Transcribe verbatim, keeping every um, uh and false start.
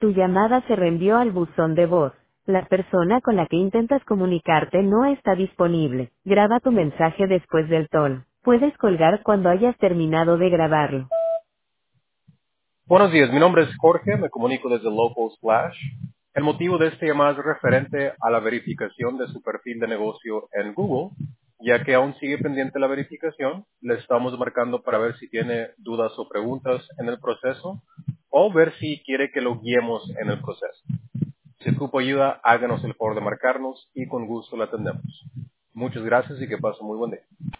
Tu llamada se reenvió al buzón de voz. La persona con la que intentas comunicarte no está disponible. Graba tu mensaje después del tono. Puedes colgar cuando hayas terminado de grabarlo. Buenos días, mi nombre es Jorge, me comunico desde Local Splash. El motivo de este llamado es referente a la verificación de su perfil de negocio en Google, ya que aún sigue pendiente la verificación. Le estamos marcando para ver si tiene dudas o preguntas en el proceso o ver si quiere que lo guiemos en el proceso. Si ocupa ayuda, háganos el favor de marcarnos y con gusto la atendemos. Muchas gracias y que pase muy buen día.